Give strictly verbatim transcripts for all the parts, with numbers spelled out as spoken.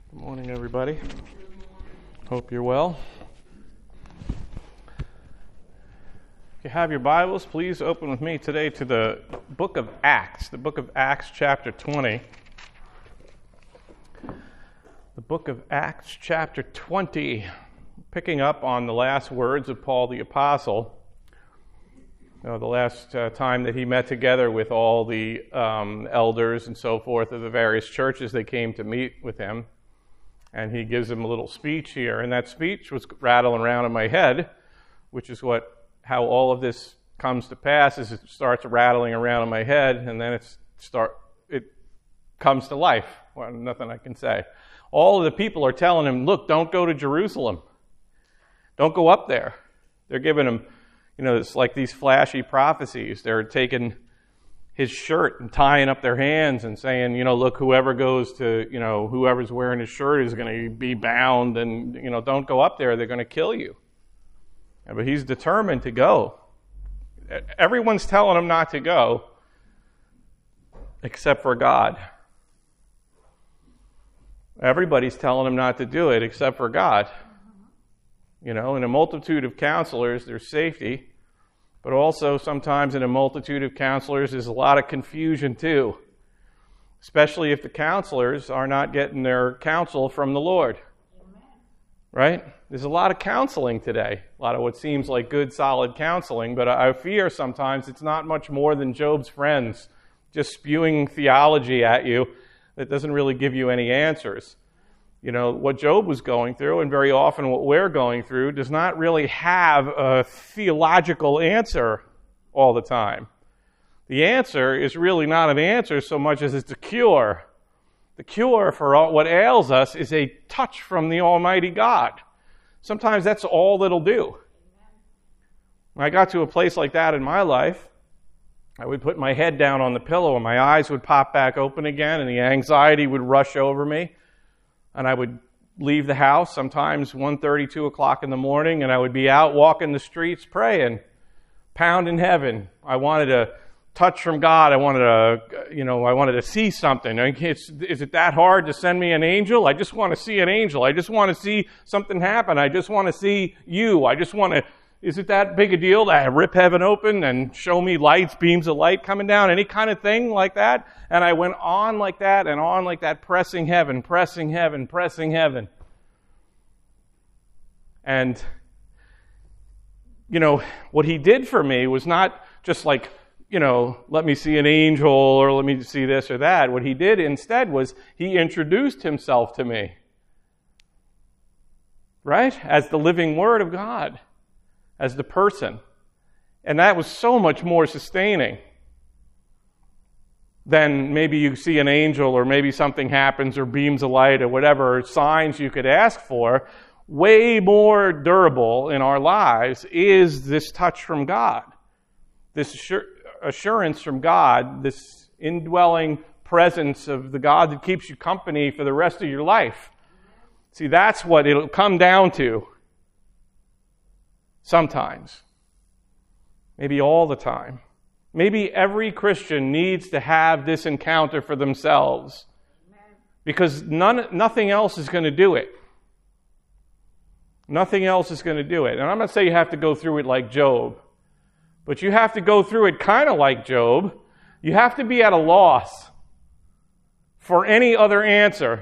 Good morning, everybody. Hope you're well. If you have your Bibles, please open with me today to the book of Acts, the book of Acts chapter twenty. The book of Acts chapter twenty, picking up on the last words of Paul the Apostle. You know, the last uh, time that he met together with all the um, elders and so forth of the various churches, they came to meet with him. And he gives them a little speech here. And that speech was rattling around in my head, which is what how all of this comes to pass, is it starts rattling around in my head, and then it's start it comes to life. Well, nothing I can say. All of the people are telling him, look, don't go to Jerusalem. Don't go up there. They're giving him, you know, it's like these flashy prophecies. They're taking his shirt and tying up their hands and saying, you know, look, whoever goes to, you know, whoever's wearing his shirt is going to be bound, and, you know, don't go up there. They're going to kill you. But he's determined to go. Everyone's telling him not to go, except for God. Everybody's telling him not to do it, except for God. You know, in a multitude of counselors, there's safety. But also, sometimes in a multitude of counselors, there's a lot of confusion too. Especially if the counselors are not getting their counsel from the Lord. Amen. Right? There's a lot of counseling today. A lot of what seems like good, solid counseling. But I fear sometimes it's not much more than Job's friends just spewing theology at you that doesn't really give you any answers. You know, what Job was going through, and very often what we're going through, does not really have a theological answer all the time. The answer is really not an answer so much as it's a cure. The cure for all, what ails us is a touch from the Almighty God. Sometimes that's all that'll do. When I got to a place like that in my life, I would put my head down on the pillow and my eyes would pop back open again and the anxiety would rush over me. And I would leave the house sometimes one thirty, two o'clock in the morning, and I would be out walking the streets praying, pounding heaven. I wanted a touch from God. I wanted a, you know, I wanted to see something. It's, is it that hard to send me an angel? I just want to see an angel. I just want to see something happen. I just want to see you. I just want to, is it that big a deal to rip heaven open and show me lights, beams of light coming down, any kind of thing like that? And I went on like that and on like that, pressing heaven, pressing heaven, pressing heaven. And, you know, what he did for me was not just like, you know, let me see an angel or let me see this or that. What he did instead was he introduced himself to me, right? As the living Word of God. As the person. And that was so much more sustaining than maybe you see an angel or maybe something happens or beams of light or whatever signs you could ask for. Way more durable in our lives is this touch from God. This assur- assurance from God, this indwelling presence of the God that keeps you company for the rest of your life. See, that's what it'll come down to. Sometimes. Maybe all the time. Maybe every Christian needs to have this encounter for themselves. Because none, nothing else is going to do it. Nothing else is going to do it. And I'm not saying you have to go through it like Job. But you have to go through it kind of like Job. You have to be at a loss for any other answer.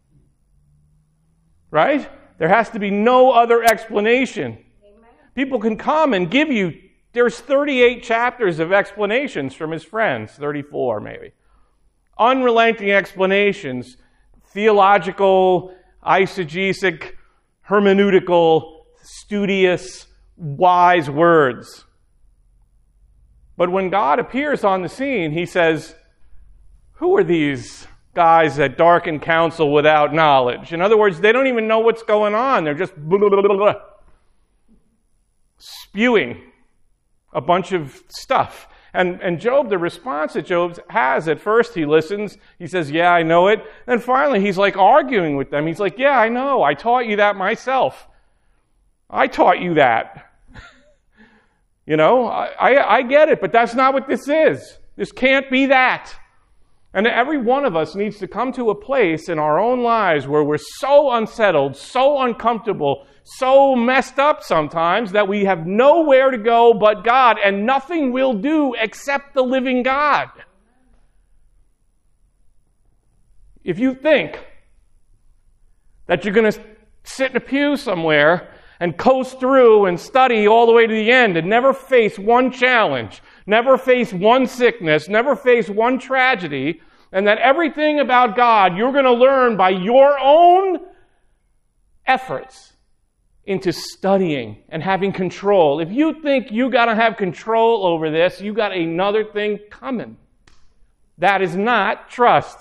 Right? There has to be no other explanation. People can come and give you, there's thirty-eight chapters of explanations from his friends, thirty-four maybe. Unrelenting explanations, theological, eisegesic, hermeneutical, studious, wise words. But when God appears on the scene, he says, who are these guys that darken counsel without knowledge? In other words, they don't even know what's going on. They're just blah, blah, blah, blah, blah. Spewing a bunch of stuff. And and Job, the response that Job has, at first he listens, he says, yeah, I know it. And finally he's like arguing with them. He's like, yeah, I know. I taught you that myself. I taught you that. you know, I, I, I get it, but that's not what this is. This can't be that. And every one of us needs to come to a place in our own lives where we're so unsettled, so uncomfortable, so messed up sometimes that we have nowhere to go but God, and nothing will do except the living God. If you think that you're going to sit in a pew somewhere and coast through and study all the way to the end and never face one challenge, never face one sickness, never face one tragedy, and that everything about God you're going to learn by your own efforts into studying and having control. If you think you got to have control over this, you got another thing coming. That is not trust.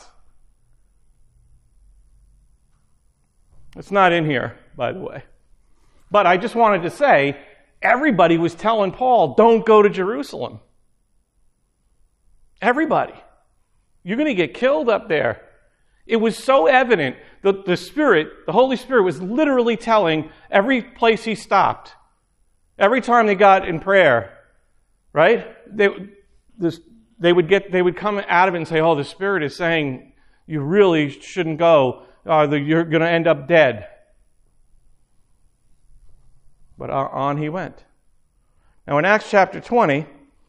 It's not in here, by the way. But I just wanted to say, everybody was telling Paul, don't go to Jerusalem. Everybody. You're going to get killed up there. It was so evident that the Spirit, the Holy Spirit, was literally telling every place he stopped, every time they got in prayer, right? They, this, they would get, they would come out of it and say, "Oh, the Spirit is saying you really shouldn't go. Uh, the, you're going to end up dead." But on he went. Now, in Acts chapter twenty,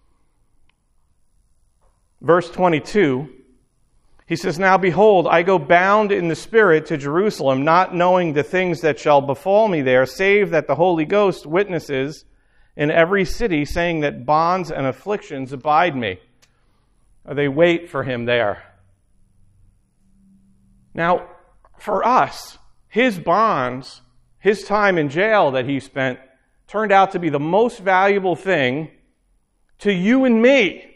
verse twenty-two. He says, "Now behold, I go bound in the Spirit to Jerusalem, not knowing the things that shall befall me there, save that the Holy Ghost witnesses in every city, saying that bonds and afflictions abide me." Or they wait for him there. Now, for us, his bonds, his time in jail that he spent, turned out to be the most valuable thing to you and me.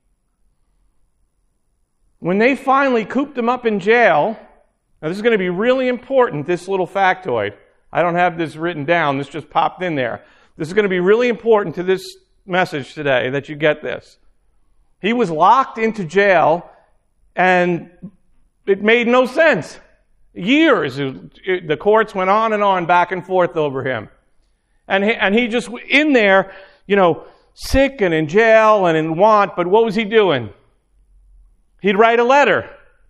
When they finally cooped him up in jail, now this is going to be really important, this little factoid. I don't have this written down, this just popped in there. This is going to be really important to this message today, that you get this. He was locked into jail, and it made no sense. Years, it, it, the courts went on and on, back and forth over him. And he, and he just, in there, you know, sick and in jail and in want, but what was he doing? He'd write a letter.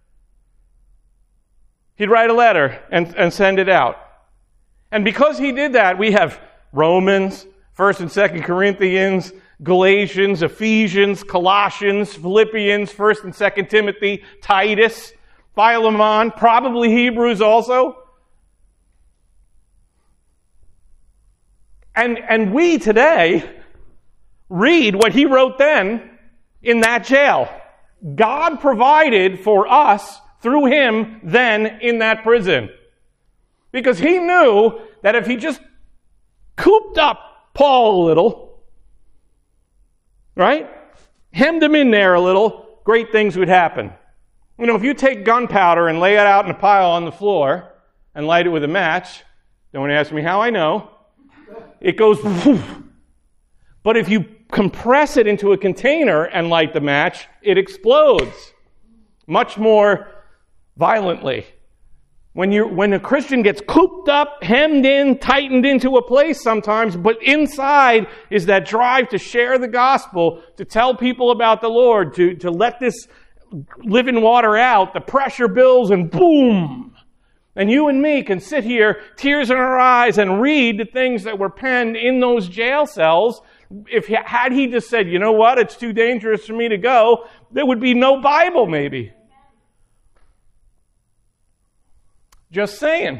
He'd write a letter and, and send it out. And because he did that, we have Romans, First and Second Corinthians, Galatians, Ephesians, Colossians, Philippians, First and Second Timothy, Titus, Philemon, probably Hebrews also. And, and we today read what he wrote then in that jail. God provided for us through him then in that prison. Because he knew that if he just cooped up Paul a little, right? Hemmed him in there a little, great things would happen. You know, if you take gunpowder and lay it out in a pile on the floor and light it with a match, don't ask me how I know, it goes poof. But if you compress it into a container and light the match, it explodes much more violently. When you when a Christian gets cooped up, hemmed in, tightened into a place sometimes, but inside is that drive to share the gospel, to tell people about the Lord, to, to let this living water out, the pressure builds and boom. And you and me can sit here, tears in our eyes, and read the things that were penned in those jail cells. If he, had he just said, "You know what, it's too dangerous for me to go," there would be no Bible maybe. Just saying.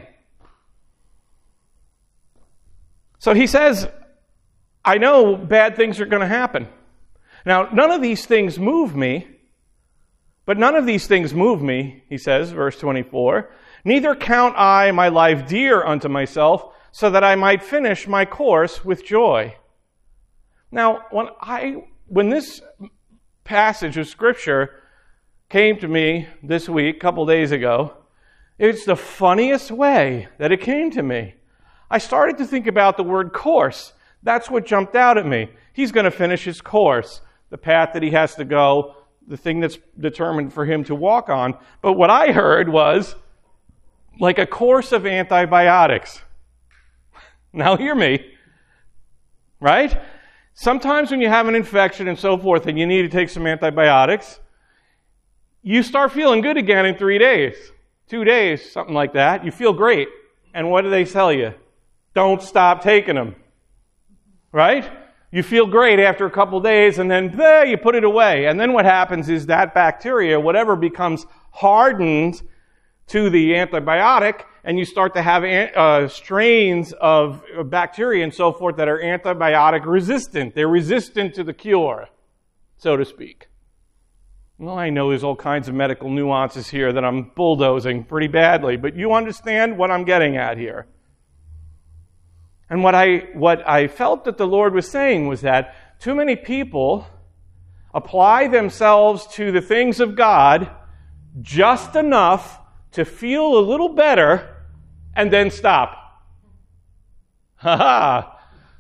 So he says, I know bad things are going to happen. Now, none of these things move me, but none of these things move me, he says, verse twenty-four. Neither count I my life dear unto myself, so that I might finish my course with joy. Now, when I when this passage of Scripture came to me this week, a couple days ago, it's the funniest way that it came to me. I started to think about the word course. That's what jumped out at me. He's going to finish his course, the path that he has to go, the thing that's determined for him to walk on. But what I heard was like a course of antibiotics. Now hear me, right? Sometimes when you have an infection and so forth and you need to take some antibiotics, you start feeling good again in three days, two days, something like that. You feel great. And what do they tell you? Don't stop taking them. Right? You feel great after a couple days, and then eh, you put it away. And then what happens is that bacteria, whatever, becomes hardened to the antibiotic, and you start to have uh, strains of bacteria and so forth that are antibiotic resistant. They're resistant to the cure, so to speak. Well, I know there's all kinds of medical nuances here that I'm bulldozing pretty badly, but you understand what I'm getting at here. And what I what I felt that the Lord was saying was that too many people apply themselves to the things of God just enough to feel a little better and then stop. Ha ha!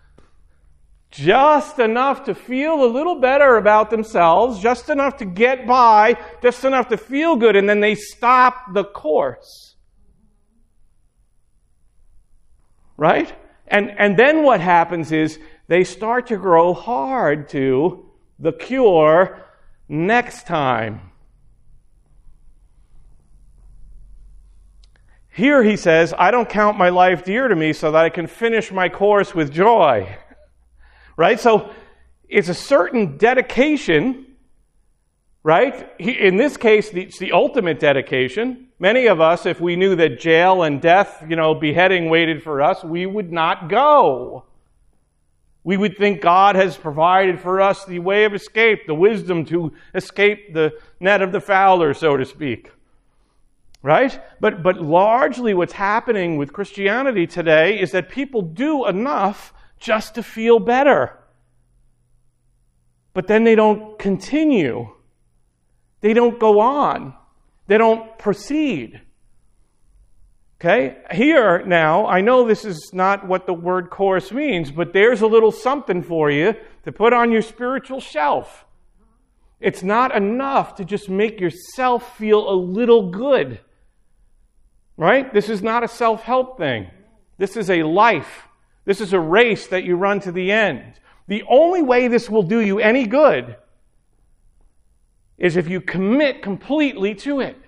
Just enough to feel a little better about themselves, just enough to get by, just enough to feel good, and then they stop the course. Right? And and then what happens is they start to grow hard to the cure next time. Here he says, I don't count my life dear to me so that I can finish my course with joy. Right? So it's a certain dedication, right? In this case, it's the ultimate dedication. Many of us, if we knew that jail and death, you know, beheading waited for us, we would not go. We would think God has provided for us the way of escape, the wisdom to escape the net of the fowler, so to speak. Right? But, but largely what's happening with Christianity today is that people do enough just to feel better. But then they don't continue. They don't go on. They don't proceed. Okay? Here now, I know this is not what the word course means, but there's a little something for you to put on your spiritual shelf. It's not enough to just make yourself feel a little good. Right? This is not a self-help thing. This is a life. This is a race that you run to the end. The only way this will do you any good is if you commit completely to it.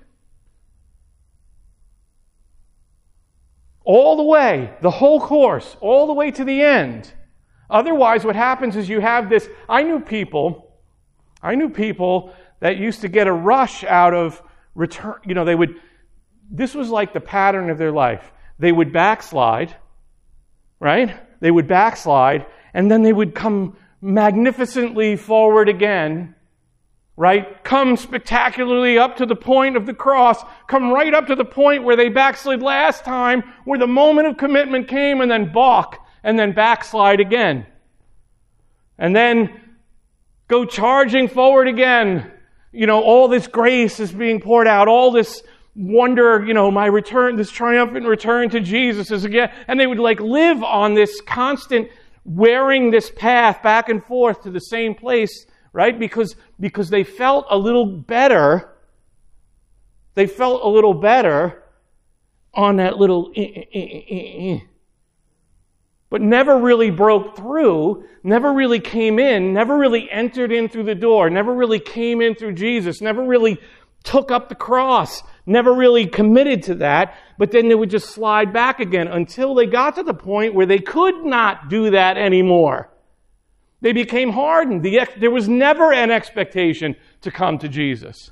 All the way, the whole course, all the way to the end. Otherwise, what happens is you have this, I knew people, I knew people that used to get a rush out of return, you know, they would, this was like the pattern of their life. They would backslide, right? They would backslide, and then they would come magnificently forward again, right? Come spectacularly up to the point of the cross, come right up to the point where they backslid last time, where the moment of commitment came, and then balk, and then backslide again. And then go charging forward again. You know, all this grace is being poured out, all this wonder, you know, my return, this triumphant return to Jesus is again, and they would like live on this constant wearing this path back and forth to the same place, right? Because, because they felt a little better, they felt a little better on that little, eh, eh, eh, eh, eh. But never really broke through, never really came in, never really entered in through the door, never really came in through Jesus, never really took up the cross, never really committed to that, but then they would just slide back again until they got to the point where they could not do that anymore. They became hardened. The ex- there was never an expectation to come to Jesus.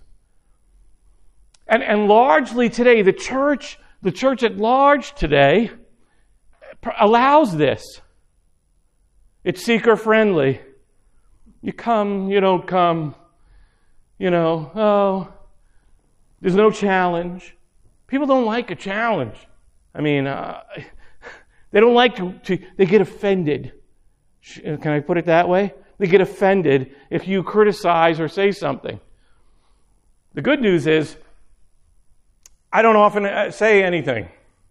And, and largely today, the church, the church at large today, allows this. It's seeker-friendly. You come, you don't come. You know, oh, there's no challenge. People don't like a challenge. I mean, uh, they don't like to, to, they get offended. Can I put it that way? They get offended if you criticize or say something. The good news is, I don't often say anything.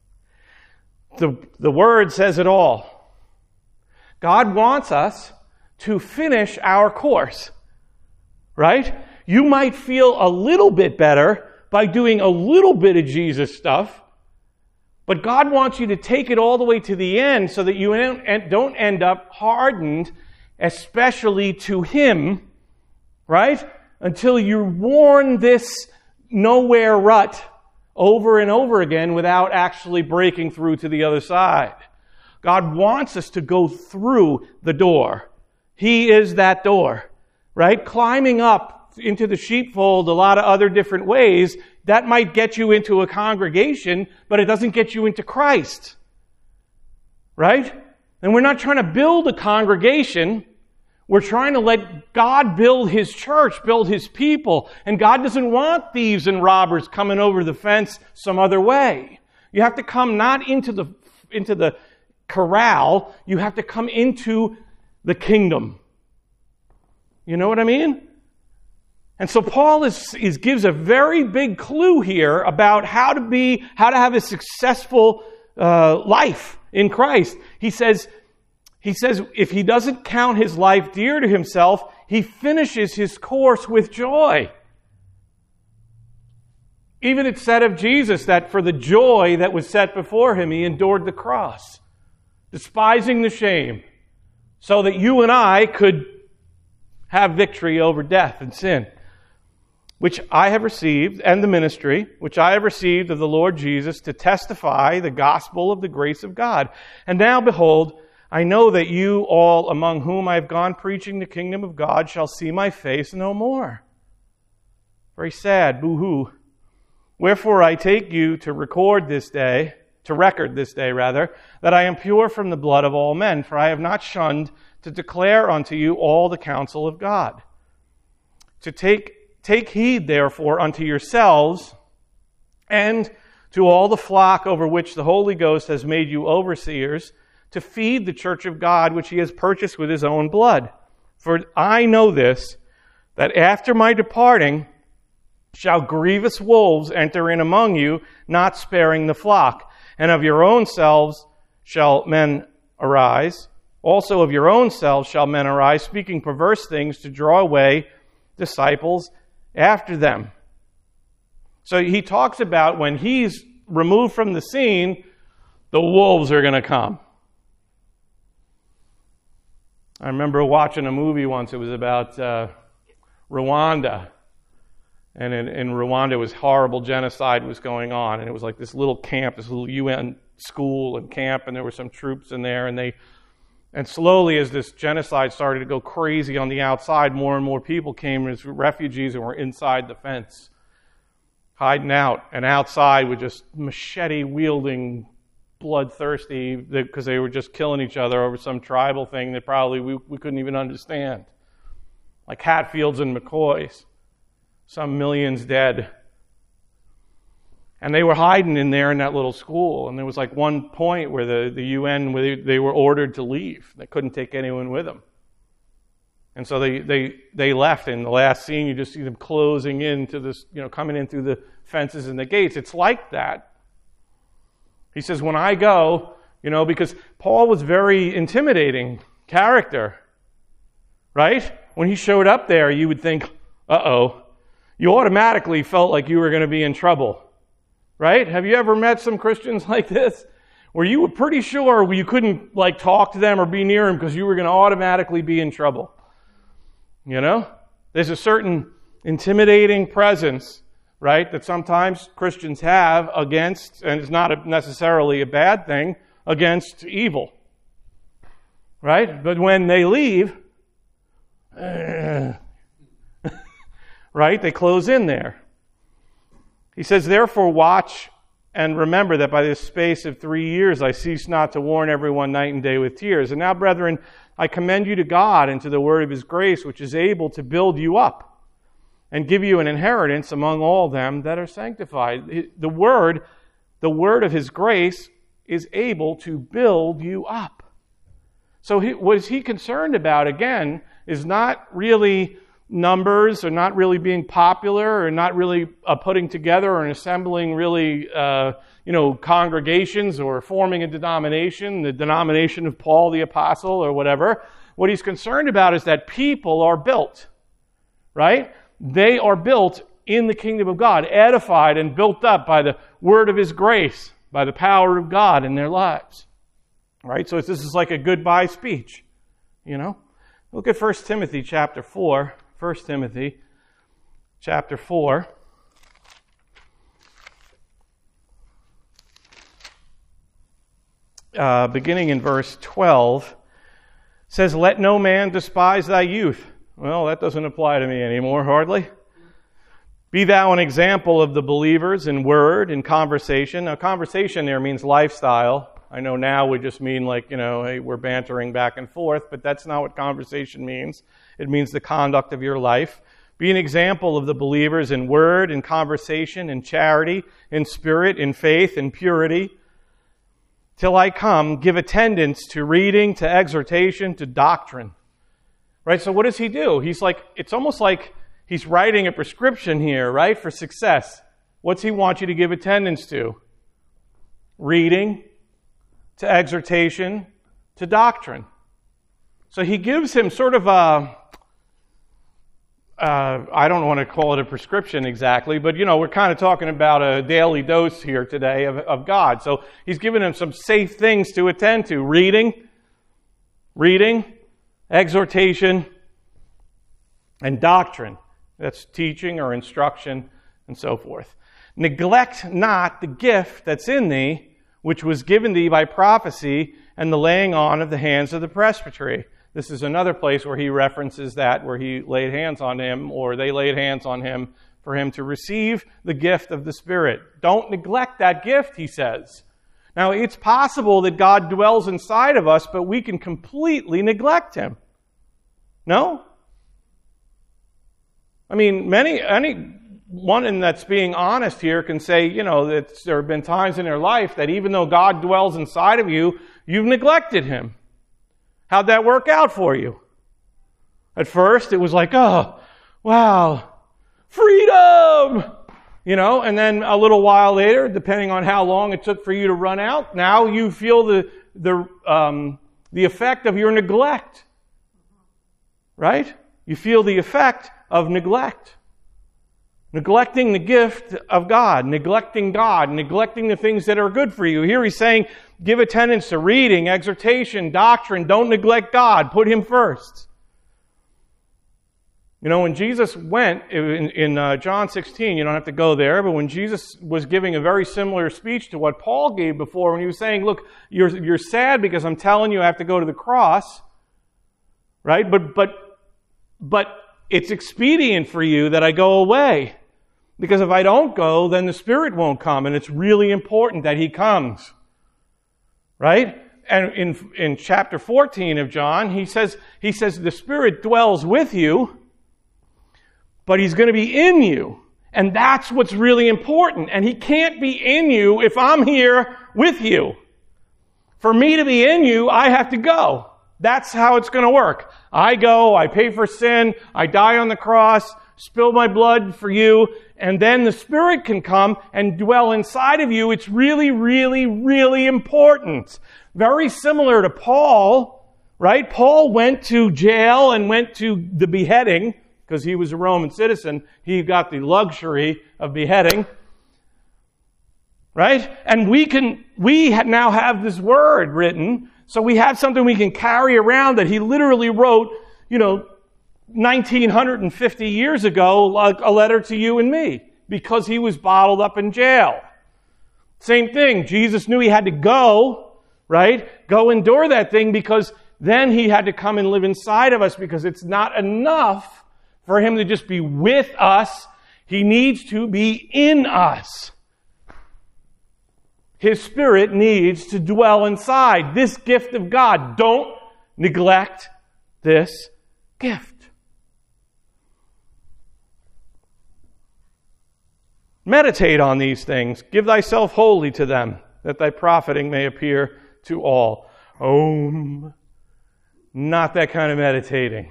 The, the Word says it all. God wants us to finish our course. Right? You might feel a little bit better by doing a little bit of Jesus stuff, but God wants you to take it all the way to the end so that you don't end up hardened, especially to Him, right? Until you've worn this nowhere rut over and over again without actually breaking through to the other side. God wants us to go through the door. He is that door, right? Climbing up into the sheepfold a lot of other different ways, that might get you into a congregation, but it doesn't get you into Christ, right? And we're not trying to build a congregation. We're trying to let God build His church, build His people. And God doesn't want thieves and robbers coming over the fence some other way. You have to come not into the, into the corral, you have to come into the kingdom. You know what I mean? And so Paul is, is gives a very big clue here about how to be, how to have a successful uh, life in Christ. He says, he says, if he doesn't count his life dear to himself, he finishes his course with joy. Even it said of Jesus that for the joy that was set before him, he endured the cross, despising the shame, so that you and I could have victory over death and sin, which I have received, and the ministry, which I have received of the Lord Jesus to testify the gospel of the grace of God. And now, behold, I know that you all among whom I have gone preaching the kingdom of God shall see my face no more. Very sad, boo-hoo. Wherefore I take you to record this day, to record this day rather, that I am pure from the blood of all men, for I have not shunned to declare unto you all the counsel of God. To take Take heed, therefore, unto yourselves and to all the flock over which the Holy Ghost has made you overseers, to feed the church of God, which he has purchased with his own blood. For I know this, that after my departing shall grievous wolves enter in among you, not sparing the flock. And of your own selves shall men arise. Also of your own selves shall men arise, speaking perverse things to draw away disciples after them. So he talks about when he's removed from the scene, the wolves are going to come. I remember watching a movie once. It was about uh, Rwanda. And in, in Rwanda, it was horrible genocide was going on. And it was like this little camp, this little U N school and camp, and there were some troops in there. And they And slowly, as this genocide started to go crazy on the outside, more and more people came as refugees and were inside the fence, hiding out. And outside were just machete-wielding, bloodthirsty, because they were just killing each other over some tribal thing that probably we, we couldn't even understand. Like Hatfields and McCoys. Some millions dead. And they were hiding in there in that little school. And there was like one point where the, the U N, where they, they were ordered to leave. They couldn't take anyone with them. And so they, they, they left. In the last scene, you just see them closing into this, you know, coming in through the fences and the gates. It's like that. He says, when I go, you know, because Paul was very intimidating character, right? When he showed up there, you would think, uh-oh. You automatically felt like you were going to be in trouble. Right? Have you ever met some Christians like this? Where you were pretty sure you couldn't like talk to them or be near them because you were going to automatically be in trouble. You know? There's a certain intimidating presence, right, that sometimes Christians have against, and it's not a, necessarily a bad thing, against evil. Right? But when they leave, uh, right, they close in there. He says, therefore watch and remember that by this space of three years I cease not to warn everyone night and day with tears. And now, brethren, I commend you to God and to the word of his grace, which is able to build you up and give you an inheritance among all them that are sanctified. The word, the word of his grace is able to build you up. So he, what is he concerned about, again, is not really numbers, or not really being popular, or not really uh, putting together and assembling really, uh, you know, congregations or forming a denomination, the denomination of Paul the Apostle or whatever. What he's concerned about is that people are built, right? They are built in the kingdom of God, edified and built up by the word of his grace, by the power of God in their lives, right? So this is like a goodbye speech, you know? Look at First Timothy chapter four. First Timothy chapter four. uh, beginning in verse twelve, says, "Let no man despise thy youth." Well, that doesn't apply to me anymore, hardly. "Be thou an example of the believers in word, in conversation." Now, conversation there means lifestyle. I know now we just mean like, you know, hey, we're bantering back and forth, but that's not what conversation means. It means the conduct of your life. "Be an example of the believers in word, in conversation, in charity, in spirit, in faith, in purity. Till I come, give attendance to reading, to exhortation, to doctrine." Right? So what does he do? He's like, it's almost like he's writing a prescription here, right, for success. What's he want you to give attendance to? Reading, to exhortation, to doctrine. So he gives him sort of a, uh, I don't want to call it a prescription exactly, but, you know, we're kind of talking about a daily dose here today of, of God. So he's giving him some safe things to attend to. Reading, reading, exhortation, and doctrine. That's teaching or instruction and so forth. "Neglect not the gift that's in thee, which was given thee by prophecy and the laying on of the hands of the presbytery." This is another place where he references that, where he laid hands on him, or they laid hands on him for him to receive the gift of the Spirit. Don't neglect that gift, he says. Now, it's possible that God dwells inside of us, but we can completely neglect him. No? I mean, many, anyone that's being honest here can say, you know, that there have been times in their life that even though God dwells inside of you, you've neglected him. How'd that work out for you? At first, it was like, oh, wow, freedom! You know, and then a little while later, depending on how long it took for you to run out, now you feel the the um, the effect of your neglect. Right? You feel the effect of neglect. Neglecting the gift of God, neglecting God, neglecting the things that are good for you. Here he's saying, give attendance to reading, exhortation, doctrine. Don't neglect God. Put him first. You know, when Jesus went, in, in uh, John sixteen, you don't have to go there, but when Jesus was giving a very similar speech to what Paul gave before, when he was saying, look, you're, you're sad because I'm telling you I have to go to the cross, right? But, but, but it's expedient for you that I go away. Because if I don't go, then the Spirit won't come, and it's really important that he comes. Right? And in in chapter fourteen of John, he says he says the Spirit dwells with you, but he's going to be in you. And that's what's really important. And he can't be in you if I'm here with you. For me to be in you, I have to go. That's how it's going to work. I go, I pay for sin, I die on the cross, spill my blood for you, and then the Spirit can come and dwell inside of you. It's really, really, really important. Very similar to Paul, right? Paul went to jail and went to the beheading, because he was a Roman citizen. He got the luxury of beheading, right? And we can, we now have this word written, so we have something we can carry around that he literally wrote, you know, nineteen fifty years ago, like a letter to you and me, because he was bottled up in jail. Same thing. Jesus knew he had to go, right? Go endure that thing, because then he had to come and live inside of us, because it's not enough for him to just be with us. He needs to be in us. His Spirit needs to dwell inside this gift of God. Don't neglect this gift. Meditate on these things. Give thyself wholly to them, that thy profiting may appear to all. Om. Not that kind of meditating.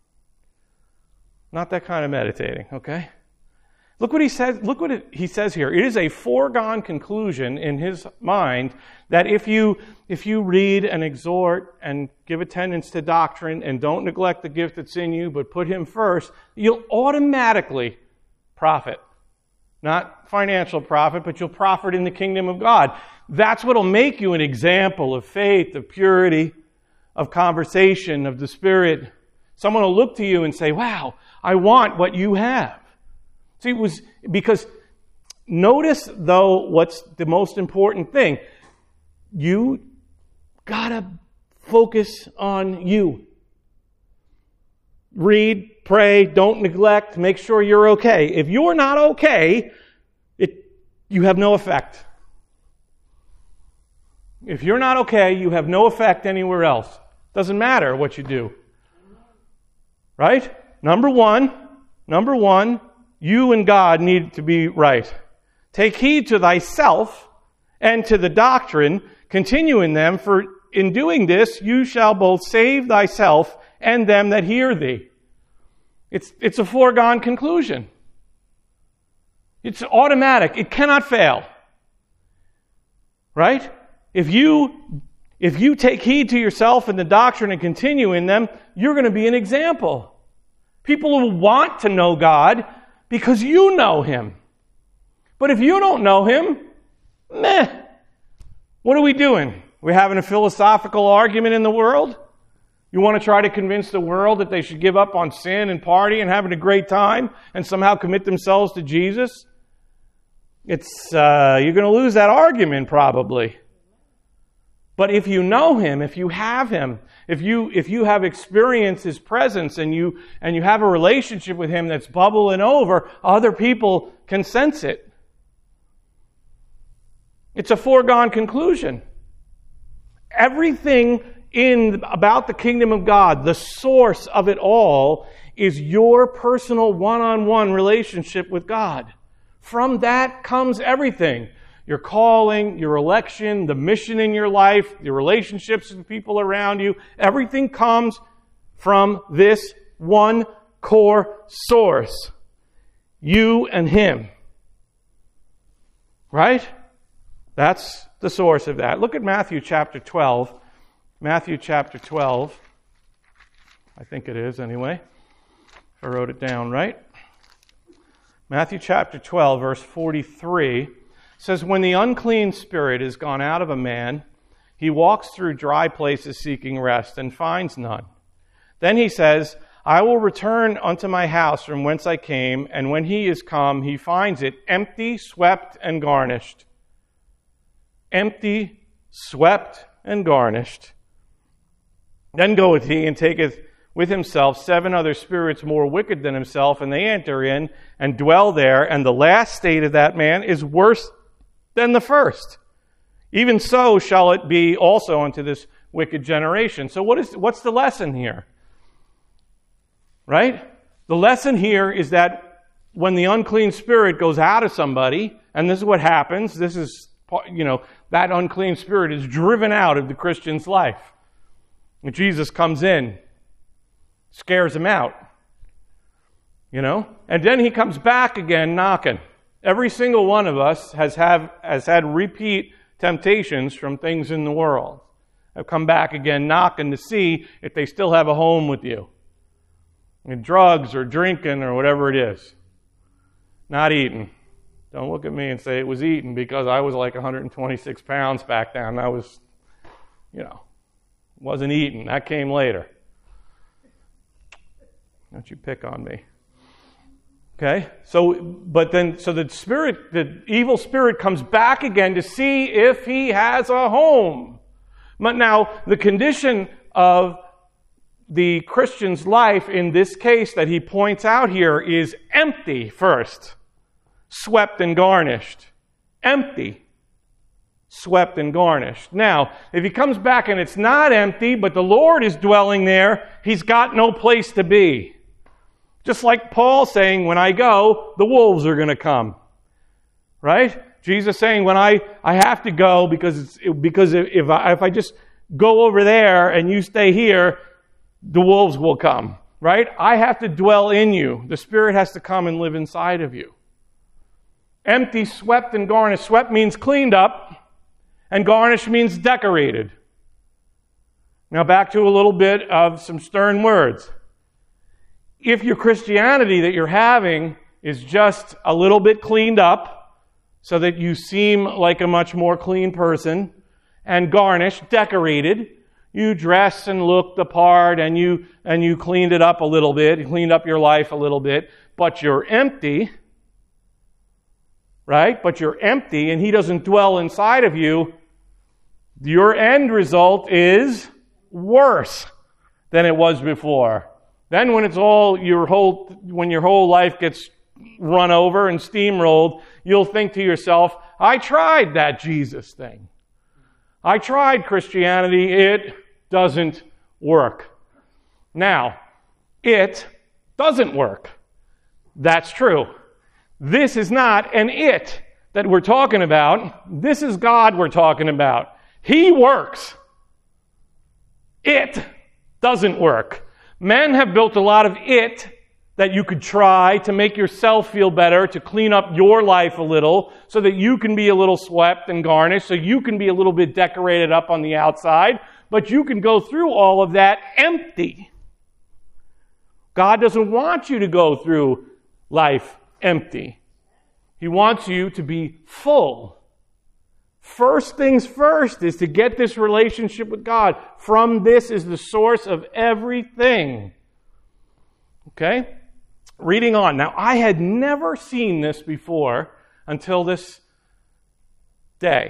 Not that kind of meditating, okay? Look what he says, look what it, he says here. It is a foregone conclusion in his mind that if you, if you read and exhort and give attendance to doctrine and don't neglect the gift that's in you, but put him first, you'll automatically profit. Not financial profit, but you'll profit in the kingdom of God. That's what will make you an example of faith, of purity, of conversation, of the Spirit. Someone will look to you and say, wow, I want what you have. See, it was because notice, though, what's the most important thing. You gotta focus on you. Read, pray, don't neglect, make sure you're okay. If you're not okay, it, you have no effect. If you're not okay, you have no effect anywhere else. Doesn't matter what you do. Right? Number one, number one, you and God need to be right. Take heed to thyself and to the doctrine, continue in them, for in doing this you shall both save thyself and them that hear thee. It's, it's a foregone conclusion. It's automatic. It cannot fail. Right? If you, if you take heed to yourself and the doctrine and continue in them, you're going to be an example. People will want to know God because you know Him. But if you don't know Him, meh. What are we doing? We're having a philosophical argument in the world? You want to try to convince the world that they should give up on sin and party and having a great time and somehow commit themselves to Jesus? It's uh, you're going to lose that argument probably. But if you know Him, if you have Him, if you if you have experienced His presence and you and you have a relationship with Him that's bubbling over, other people can sense it. It's a foregone conclusion. Everything in about the kingdom of God, the source of it all, is your personal one-on-one relationship with God. From that comes everything. Your calling, your election, the mission in your life, your relationships with people around you, everything comes from this one core source. You and Him. Right? That's the source of that. Look at Matthew chapter twelve. Matthew chapter twelve. I think it is anyway. I wrote it down right. Matthew chapter twelve, verse forty-three. Says, when the unclean spirit is gone out of a man, he walks through dry places seeking rest and finds none. Then he says, I will return unto my house from whence I came, and when he is come, he finds it empty, swept, and garnished. Empty, swept, and garnished. Then goeth he and taketh with himself seven other spirits more wicked than himself, and they enter in and dwell there, and the last state of that man is worse than the first. Even so shall it be also unto this wicked generation. So what is what's the lesson here? Right? The lesson here is that when the unclean spirit goes out of somebody, and this is what happens, this is, you know, that unclean spirit is driven out of the Christian's life. And Jesus comes in, scares him out. You know? And then he comes back again knocking. Every single one of us has, have, has had repeat temptations from things in the world. Have come back again knocking to see if they still have a home with you. And drugs or drinking or whatever it is. Not eating. Don't look at me and say it was eating, because I was like one hundred twenty-six pounds back then. I was, you know, wasn't eating. That came later. Don't you pick on me. Okay, so, but then, so the spirit, the evil spirit comes back again to see if he has a home. But now, the condition of the Christian's life in this case that he points out here is empty first, swept and garnished. Empty, swept and garnished. Now, if he comes back and it's not empty, but the Lord is dwelling there, he's got no place to be. Just like Paul saying, when I go, the wolves are going to come. Right? Jesus saying, when I, I have to go because it's, because if I, if I just go over there and you stay here, the wolves will come. Right? I have to dwell in you. The Spirit has to come and live inside of you. Empty, swept, and garnished. Swept means cleaned up, and garnished means decorated. Now back to a little bit of some stern words. If your Christianity that you're having is just a little bit cleaned up so that you seem like a much more clean person, and garnished, decorated, you dress and look the part and you and you cleaned it up a little bit, you cleaned up your life a little bit, but you're empty, right? But you're empty and He doesn't dwell inside of you, your end result is worse than it was before. Then when it's all your whole, when your whole life gets run over and steamrolled, you'll think to yourself, I tried that Jesus thing. I tried Christianity. It doesn't work. Now, it doesn't work. That's true. This is not an it that we're talking about. This is God we're talking about. He works. It doesn't work. Men have built a lot of it that you could try to make yourself feel better, to clean up your life a little, so that you can be a little swept and garnished, so you can be a little bit decorated up on the outside, but you can go through all of that empty. God doesn't want you to go through life empty. He wants you to be full. First things first is to get this relationship with God. From this is the source of everything. Okay? Reading on. Now, I had never seen this before until this day.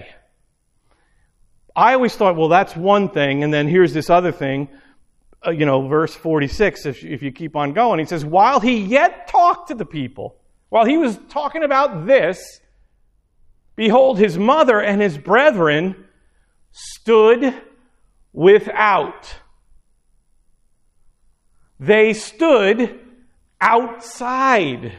I always thought, well, that's one thing, and then here's this other thing. Uh, you know, verse forty-six, if, if you keep on going, he says, while he yet talked to the people, while he was talking about this, behold, his mother and his brethren stood without. They stood outside,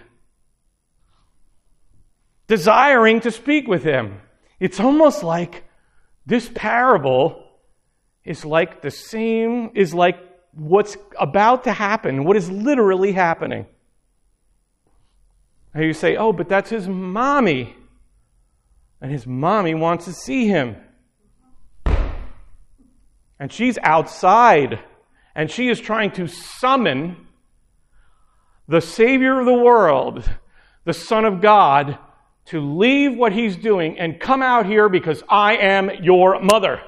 desiring to speak with him. It's almost like this parable is like the same, is like what's about to happen, what is literally happening. And you say, oh, but that's his mommy. And his mommy wants to see him. And she's outside. And she is trying to summon the Savior of the world, the Son of God, to leave what he's doing and come out here because I am your mother.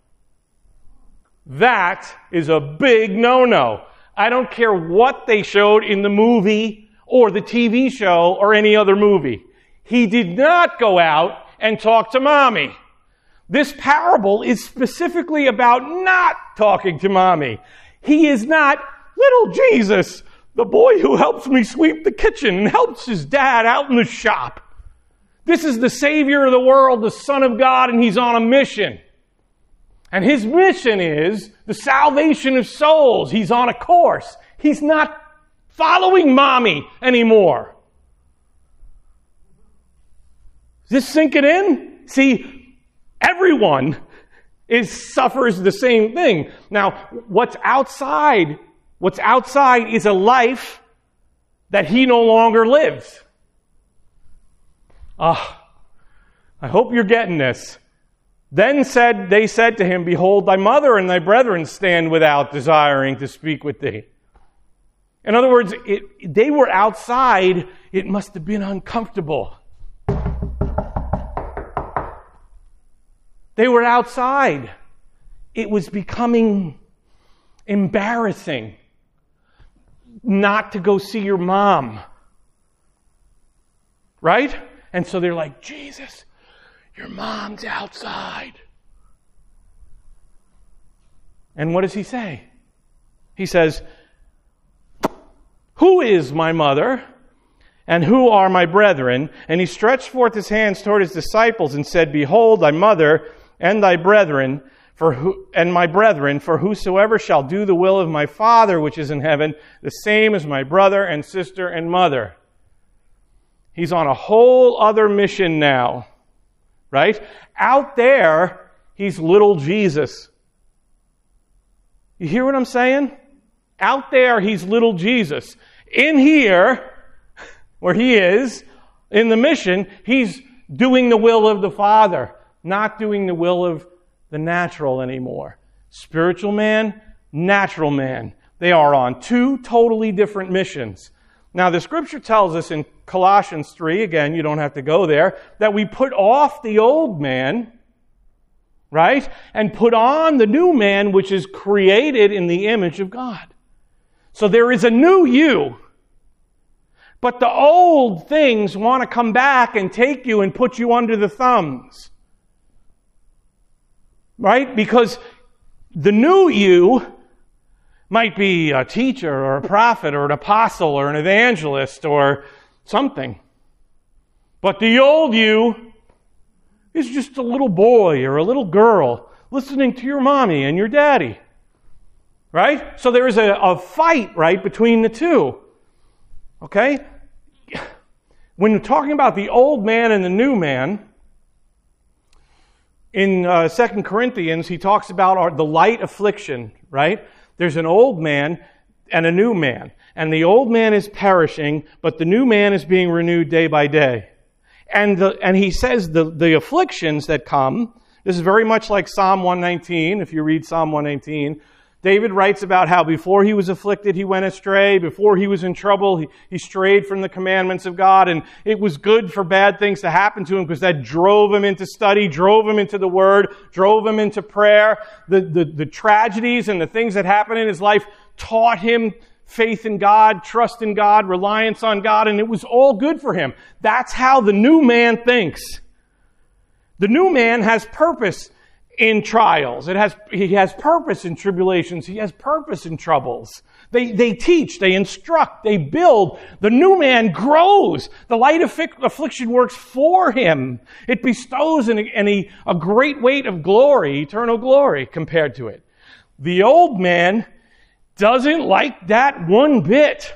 That is a big no-no. I don't care what they showed in the movie or the T V show or any other movie. He did not go out and talk to mommy. This parable is specifically about not talking to mommy. He is not little Jesus, the boy who helps me sweep the kitchen and helps his dad out in the shop. This is the Savior of the world, the Son of God, and he's on a mission. And his mission is the salvation of souls. He's on a course. He's not following mommy anymore. Is this sinking in? See, everyone is suffers the same thing. Now, what's outside, what's outside is a life that he no longer lives. Ah, I hope you're getting this. Then said they said to him, behold, thy mother and thy brethren stand without, desiring to speak with thee. In other words, it, they were outside. It must have been uncomfortable. They were outside. It was becoming embarrassing not to go see your mom. Right? And so they're like, Jesus, your mom's outside. And what does he say? He says, who is my mother? And who are my brethren? And he stretched forth his hands toward his disciples and said, behold, thy mother and thy brethren, for who, and my brethren, for whosoever shall do the will of my Father which is in heaven, the same is my brother and sister and mother. He's on a whole other mission now, right? Out there, he's little Jesus. You hear what I'm saying? Out there, he's little Jesus. In here, where he is, in the mission, he's doing the will of the Father, not doing the will of the natural anymore. Spiritual man, natural man. They are on two totally different missions. Now, the Scripture tells us in Colossians three, again, you don't have to go there, that we put off the old man, right? And put on the new man, which is created in the image of God. So there is a new you. But the old things want to come back and take you and put you under the thumbs. Right? Because the new you might be a teacher or a prophet or an apostle or an evangelist or something. But the old you is just a little boy or a little girl listening to your mommy and your daddy. Right? So there is a, a fight, right, between the two. Okay? When you're talking about the old man and the new man, in uh, Second Corinthians, he talks about our, the light affliction, right? There's an old man and a new man. And the old man is perishing, but the new man is being renewed day by day. And the, and he says the, the afflictions that come, this is very much like Psalm one nineteen, if you read Psalm one nineteen. David writes about how before he was afflicted, he went astray. Before he was in trouble, he, he strayed from the commandments of God. And it was good for bad things to happen to him because that drove him into study, drove him into the Word, drove him into prayer. The, the, the tragedies and the things that happened in his life taught him faith in God, trust in God, reliance on God, and it was all good for him. That's how the new man thinks. The new man has purpose in trials. It has, he has purpose in tribulations. He has purpose in troubles. They, they teach, they instruct, they build. The new man grows. The light affi- affliction works for him. It bestows an, an, a, a great weight of glory, eternal glory compared to it. The old man doesn't like that one bit.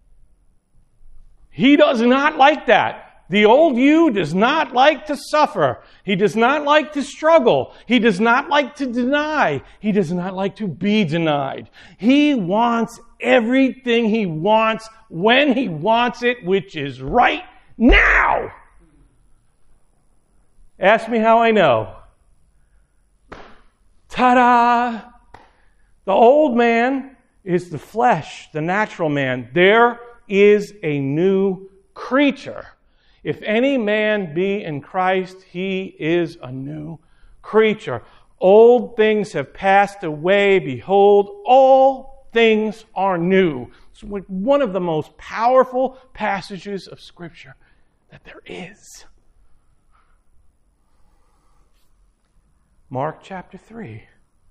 He does not like that. The old you does not like to suffer. He does not like to struggle. He does not like to deny. He does not like to be denied. He wants everything he wants when he wants it, which is right now. Ask me how I know. Ta-da! The old man is the flesh, the natural man. There is a new creature. If any man be in Christ, he is a new creature. Old things have passed away. Behold, all things are new. It's one of the most powerful passages of Scripture that there is. Mark chapter three.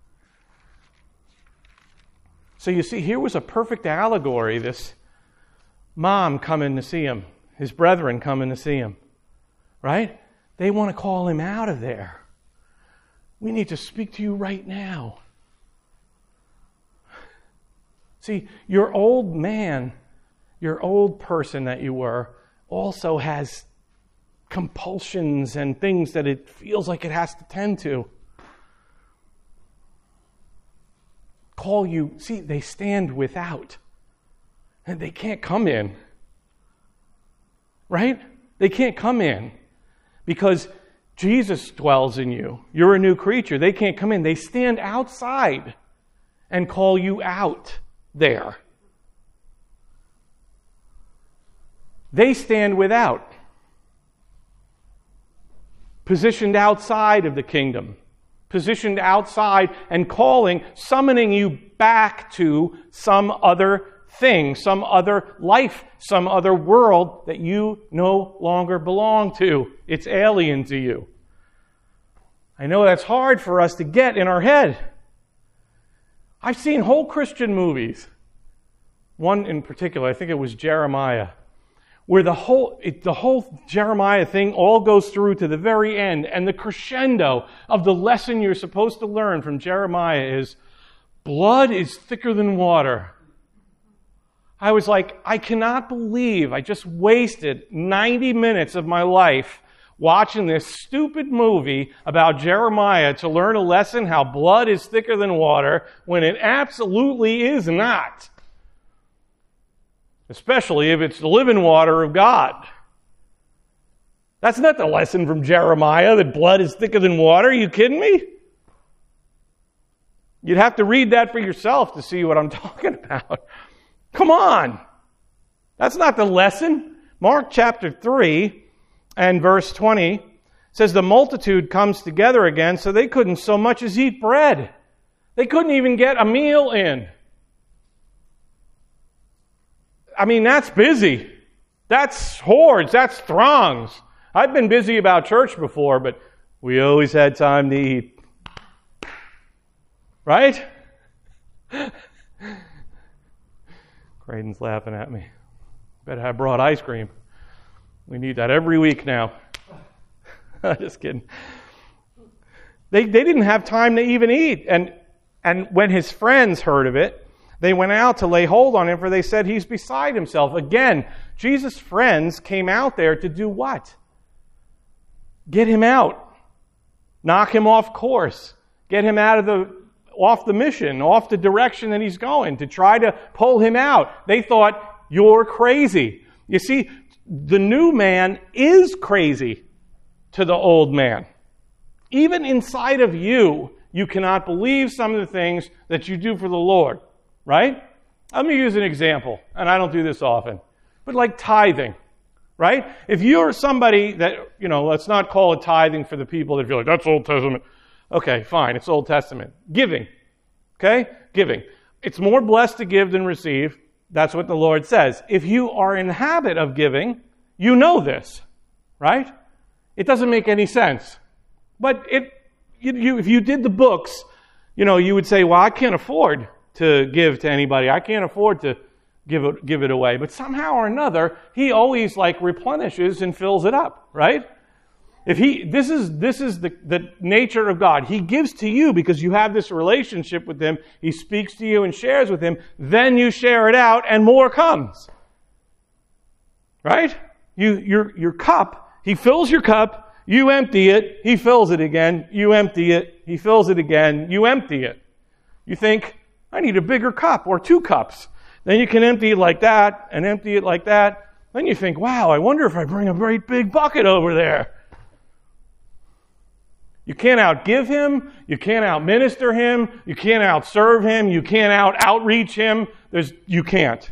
So you see, here was a perfect allegory. This mom coming to see him. His brethren coming to see him, right? They want to call him out of there. We need to speak to you right now. See, your old man, your old person that you were, also has compulsions and things that it feels like it has to tend to. Call you, see, they stand without, and they can't come in. Right? They can't come in because Jesus dwells in you. You're a new creature. They can't come in. They stand outside and call you out there. They stand without, positioned outside of the kingdom, positioned outside and calling, summoning you back to some other thing, some other life, some other world that you no longer belong to. It's alien to you. I know that's hard for us to get in our head. I've seen whole Christian movies. One in particular, I think it was Jeremiah, where the whole it, the whole Jeremiah thing all goes through to the very end, and the crescendo of the lesson you're supposed to learn from Jeremiah is blood is thicker than water. I was like, I cannot believe I just wasted ninety minutes of my life watching this stupid movie about Jeremiah to learn a lesson how blood is thicker than water when it absolutely is not. Especially if it's the living water of God. That's not the lesson from Jeremiah, that blood is thicker than water. Are you kidding me? You'd have to read that for yourself to see what I'm talking about. Come on. That's not the lesson. Mark chapter three and verse twenty says the multitude comes together again, so they couldn't so much as eat bread. They couldn't even get a meal in. I mean, that's busy. That's hordes. That's throngs. I've been busy about church before, but we always had time to eat. Right? Creighton's laughing at me. Bet I brought ice cream. We need that every week now. Just kidding. They they didn't have time to even eat. And and when his friends heard of it, they went out to lay hold on him, for they said he's beside himself. Again, Jesus' friends came out there to do what? Get him out. Knock him off course. Get him out of the off the mission, off the direction that he's going, to try to pull him out. They thought, you're crazy. You see, the new man is crazy to the old man. Even inside of you, you cannot believe some of the things that you do for the Lord, right? Let me use an example, and I don't do this often, but like tithing, right? If you're somebody that, you know, let's not call it tithing for the people that feel like, that's Old Testament. Okay, fine, it's Old Testament. Giving, okay? Giving. It's more blessed to give than receive. That's what the Lord says. If you are in the habit of giving, you know this, right? It doesn't make any sense. But it, you, you, if you did the books, you know, you would say, well, I can't afford to give to anybody. I can't afford to give it, give it away. But somehow or another, he always like replenishes and fills it up, right? If he, this is, this is the, the nature of God. He gives to you because you have this relationship with him. He speaks to you and shares with him. Then you share it out and more comes. Right? You, your, your cup, he fills your cup, you empty it, he fills it again, you empty it, he fills it again, you empty it. You think, I need a bigger cup or two cups. Then you can empty it like that and empty it like that. Then you think, wow, I wonder if I bring a great big bucket over there. You can't outgive him. You can't outminister him. You can't outserve him. You can't out-outreach him. There's, you can't.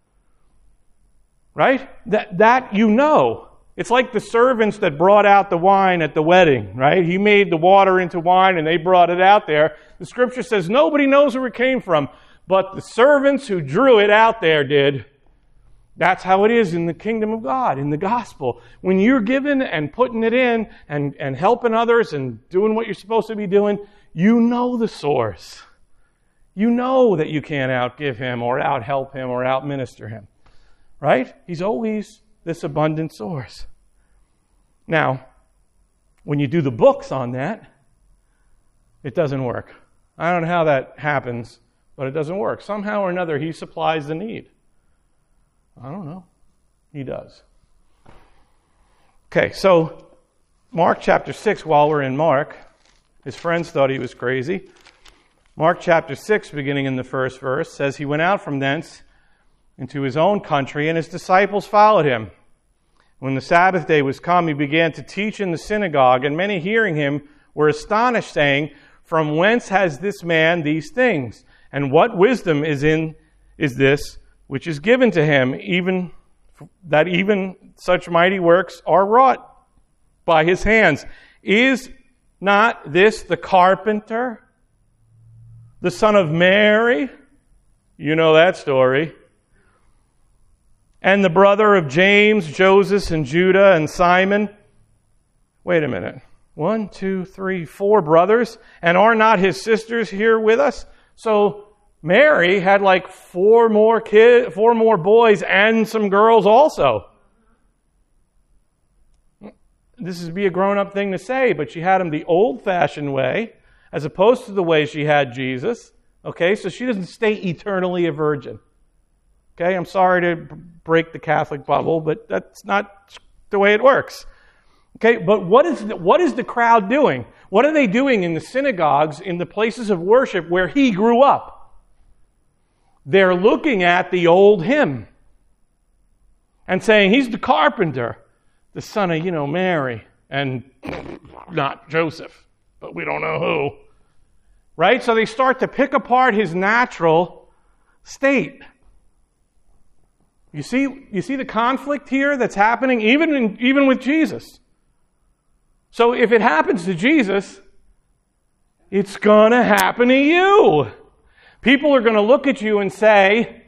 Right? That, that you know. It's like the servants that brought out the wine at the wedding, right? He made the water into wine and they brought it out there. The scripture says nobody knows where it came from, but the servants who drew it out there did. That's how it is in the kingdom of God, in the gospel. When you're giving and putting it in and, and helping others and doing what you're supposed to be doing, you know the source. You know that you can't outgive him or out-help him or out-minister him. Right? He's always this abundant source. Now, when you do the books on that, it doesn't work. I don't know how that happens, but it doesn't work. Somehow or another, he supplies the need. I don't know. He does. Okay, so Mark chapter six, while we're in Mark, his friends thought he was crazy. Mark chapter six, beginning in the first verse, says, he went out from thence into his own country, and his disciples followed him. When the Sabbath day was come, he began to teach in the synagogue, and many hearing him were astonished, saying, from whence has this man these things? And what wisdom is in is this which is given to him, even that even such mighty works are wrought by his hands? Is not this the carpenter, the son of Mary? You know that story. And the brother of James, Joseph, and Judah, and Simon. Wait a minute. One, two, three, four brothers. And are not his sisters here with us? So Mary had like four more kids, four more boys and some girls also. This would be a grown-up thing to say, but she had him the old-fashioned way, as opposed to the way she had Jesus. Okay, so she doesn't stay eternally a virgin. Okay, I'm sorry to break the Catholic bubble, but that's not the way it works. Okay, but what is the, what is the crowd doing? What are they doing in the synagogues, in the places of worship where he grew up? They're looking at the old hymn and saying, he's the carpenter, the son of, you know, Mary, and not Joseph, but we don't know who. Right? So they start to pick apart his natural state. You see, you see the conflict here that's happening even in, even with Jesus. So if it happens to Jesus, it's going to happen to you. People are going to look at you and say,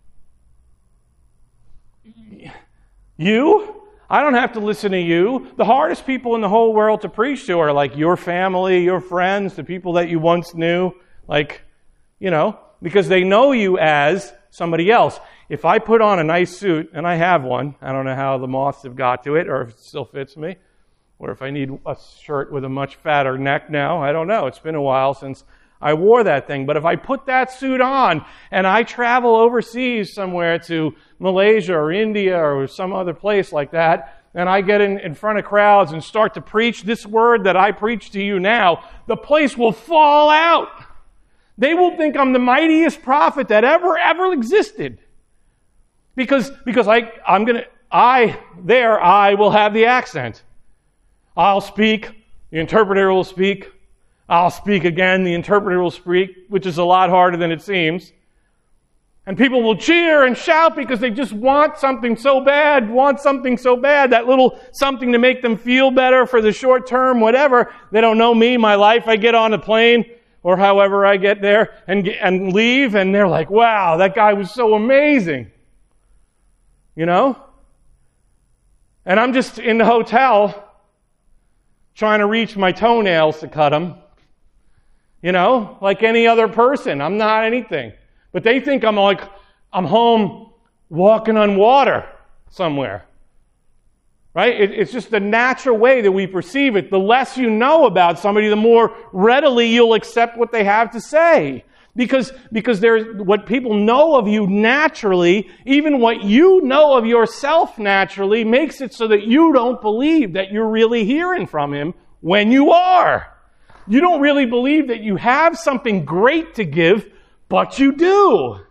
you? I don't have to listen to you. The hardest people in the whole world to preach to are like your family, your friends, the people that you once knew. Like, you know, because they know you as somebody else. If I put on a nice suit, and I have one, I don't know how the moths have got to it, or if it still fits me, or if I need a shirt with a much fatter neck now, I don't know. It's been a while since I wore that thing. But if I put that suit on and I travel overseas somewhere to Malaysia or India or some other place like that, and I get in, in front of crowds and start to preach this word that I preach to you now, the place will fall out. They will think I'm the mightiest prophet that ever, ever existed. Because, because I, I'm gonna, I, there, I will have the accent. I'll speak, the interpreter will speak. I'll speak again, the interpreter will speak, which is a lot harder than it seems. And people will cheer and shout because they just want something so bad, want something so bad, that little something to make them feel better for the short term, whatever. They don't know me, my life. I get on a plane, or however I get there, and, and leave, and they're like, wow, that guy was so amazing. You know? And I'm just in the hotel trying to reach my toenails to cut them. You know, like any other person. I'm not anything. But they think I'm like, I'm home walking on water somewhere. Right? It, it's just the natural way that we perceive it. The less you know about somebody, the more readily you'll accept what they have to say. Because, because there's what people know of you naturally, even what you know of yourself naturally, makes it so that you don't believe that you're really hearing from Him when you are. You don't really believe that you have something great to give, but you do.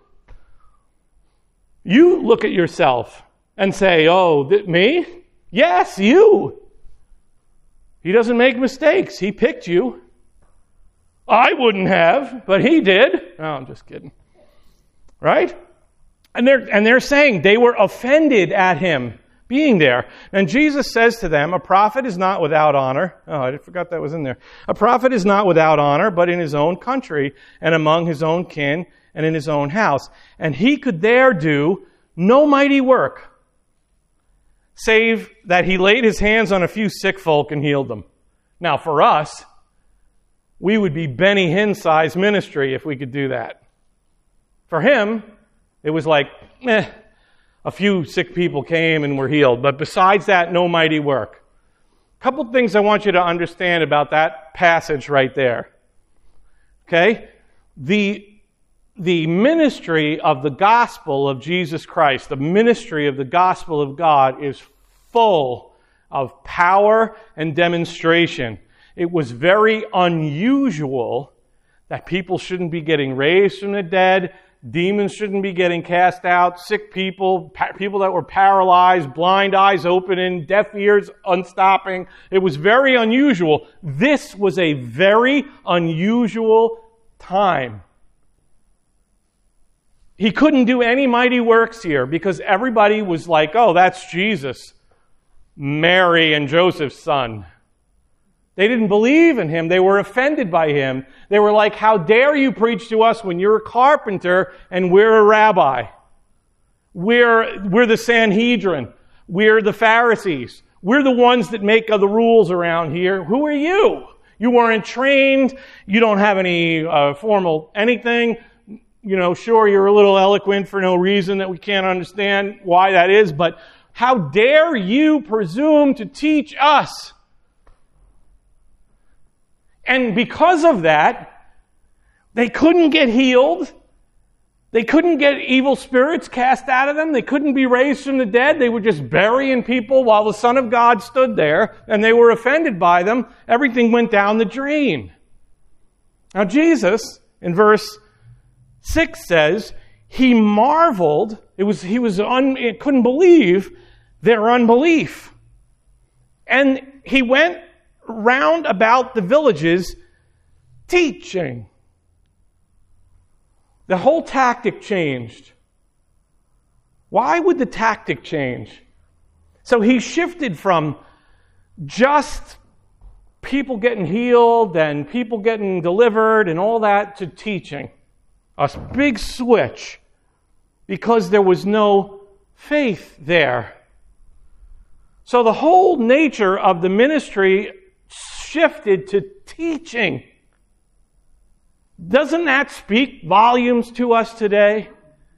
You look at yourself and say, oh, th- me? Yes, you. He doesn't make mistakes. He picked you. I wouldn't have, but He did. No, I'm just kidding. Right? And they're, and they're saying they were offended at Him being there. And Jesus says to them, a prophet is not without honor. Oh, I forgot that was in there. A prophet is not without honor, but in his own country and among his own kin and in his own house. And he could there do no mighty work, save that he laid his hands on a few sick folk and healed them. Now, for us, we would be Benny Hinn-sized ministry if we could do that. For him, it was like, eh, a few sick people came and were healed. But besides that, no mighty work. A couple things I want you to understand about that passage right there. Okay? The, the ministry of the gospel of Jesus Christ, the ministry of the gospel of God, is full of power and demonstration. It was very unusual that people shouldn't be getting raised from the dead, demons shouldn't be getting cast out, sick people, pa- people that were paralyzed, blind eyes opening, deaf ears unstopping. It was very unusual. This was a very unusual time. He couldn't do any mighty works here because everybody was like, oh, that's Jesus, Mary and Joseph's son. They didn't believe in Him. They were offended by Him. They were like, how dare you preach to us when you're a carpenter and we're a rabbi? We're, we're the Sanhedrin. We're the Pharisees. We're the ones that make the rules around here. Who are you? You weren't trained. You don't have any uh, formal anything. You know, sure, you're a little eloquent for no reason that we can't understand why that is, but how dare you presume to teach us? And because of that, they couldn't get healed. They couldn't get evil spirits cast out of them. They couldn't be raised from the dead. They were just burying people while the Son of God stood there, and they were offended by them. Everything went down the drain. Now Jesus, in verse six says, He marveled. It was He was un, it couldn't believe their unbelief. And He went round about the villages teaching. The whole tactic changed. Why would the tactic change? So He shifted from just people getting healed and people getting delivered and all that to teaching. A big switch because there was no faith there. So the whole nature of the ministry shifted to teaching. Doesn't that speak volumes to us today?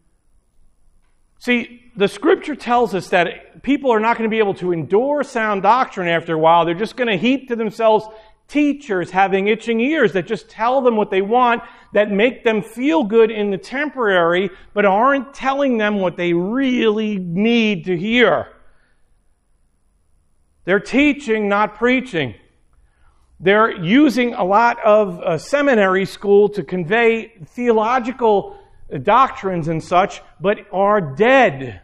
See, the Scripture tells us that people are not going to be able to endure sound doctrine after a while. They're just going to heap to themselves teachers having itching ears that just tell them what they want, that make them feel good in the temporary, but aren't telling them what they really need to hear. They're teaching, not preaching. They're using a lot of uh, seminary school to convey theological doctrines and such, but are dead.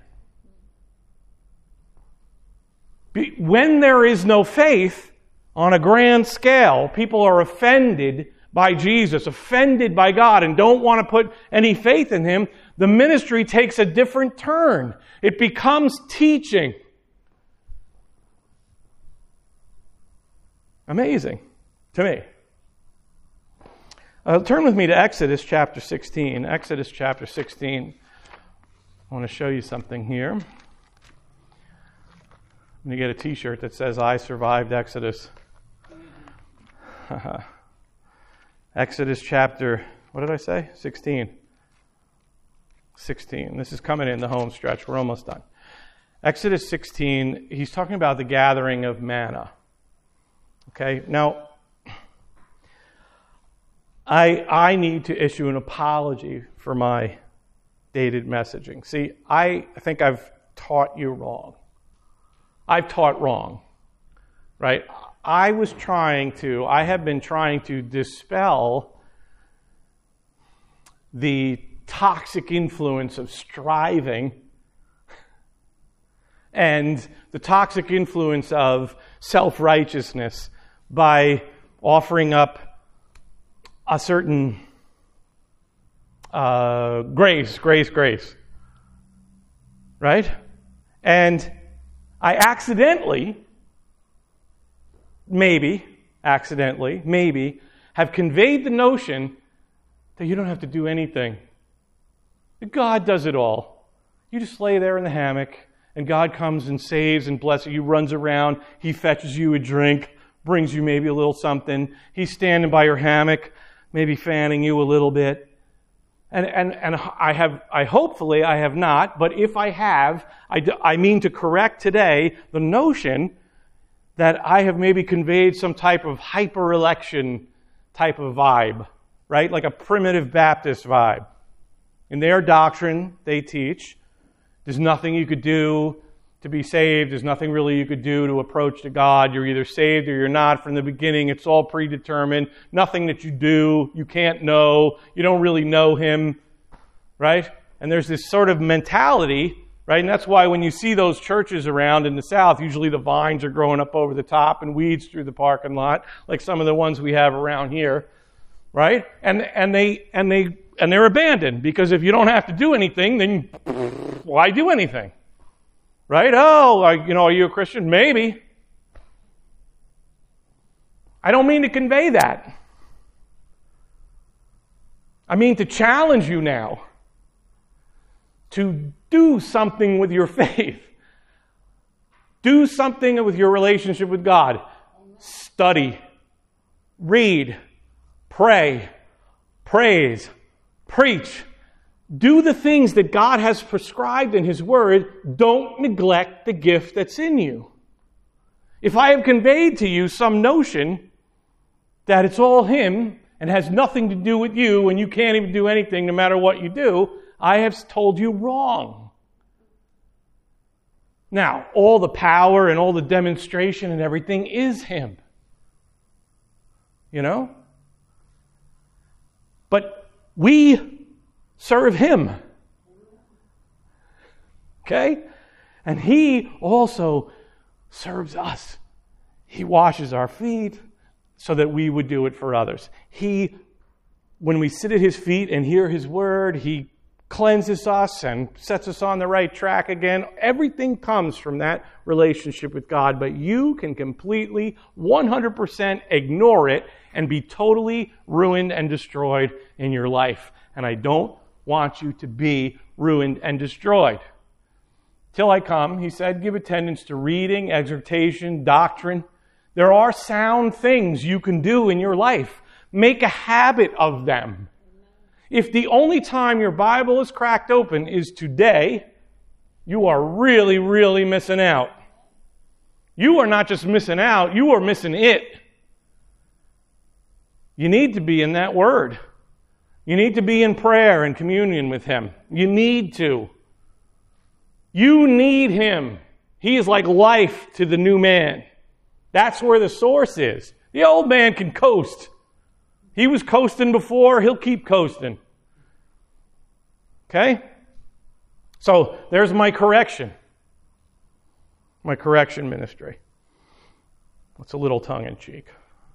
When there is no faith on a grand scale, people are offended by Jesus, offended by God, and don't want to put any faith in Him. The ministry takes a different turn. It becomes teaching. Amazing to me. Uh, turn with me to Exodus chapter sixteen. Exodus chapter sixteen. I want to show you something here. I'm going to get a t-shirt that says, I survived Exodus. Exodus chapter, what did I say? sixteen. sixteen. This is coming in the home stretch. We're almost done. Exodus sixteen, he's talking about the gathering of manna. Okay, now, I I need to issue an apology for my dated messaging. See, I think I've taught you wrong. I've taught wrong, right? I was trying to, I have been trying to dispel the toxic influence of striving and the toxic influence of self-righteousness by offering up a certain uh, grace, grace, grace. Right? And I accidentally, maybe, accidentally, maybe, have conveyed the notion that you don't have to do anything. God does it all. You just lay there in the hammock, and God comes and saves and blesses you, runs around, He fetches you a drink, brings you maybe a little something. He's standing by your hammock, maybe fanning you a little bit. And and and I have, I hopefully I have not, but if I have, I, do, I mean to correct today the notion that I have maybe conveyed some type of hyper-election type of vibe, right? Like a primitive Baptist vibe. In their doctrine, they teach, there's nothing you could do to be saved. There's nothing really you could do to approach to God. You're either saved or you're not from the beginning. It's all predetermined. Nothing that you do, you can't know. You don't really know Him, right? And there's this sort of mentality, right? And that's why when you see those churches around in the South, usually the vines are growing up over the top and weeds through the parking lot, like some of the ones we have around here, right? And and they and they and they're abandoned because if you don't have to do anything, then why do anything? Right? Oh, you know, are you a Christian? Maybe. I don't mean to convey that. I mean to challenge you now to do something with your faith. Do something with your relationship with God. Study, read, pray, praise, preach. Do the things that God has prescribed in His Word. Don't neglect the gift that's in you. If I have conveyed to you some notion that it's all Him and has nothing to do with you and you can't even do anything no matter what you do, I have told you wrong. Now, all the power and all the demonstration and everything is Him. You know? But we serve Him. Okay? And He also serves us. He washes our feet so that we would do it for others. He, when we sit at His feet and hear His Word, He cleanses us and sets us on the right track again. Everything comes from that relationship with God, but you can completely, one hundred percent ignore it and be totally ruined and destroyed in your life. And I don't want you to be ruined and destroyed. Till I come, He said, give attendance to reading, exhortation, doctrine. There are sound things you can do in your life. Make a habit of them. If the only time your Bible is cracked open is today, you are really, really missing out. You are not just missing out, you are missing it. You need to be in that Word. You need to be in prayer and communion with Him. You need to. You need Him. He is like life to the new man. That's where the source is. The old man can coast. He was coasting before, he'll keep coasting. Okay? So, there's my correction. My correction ministry. It's a little tongue-in-cheek.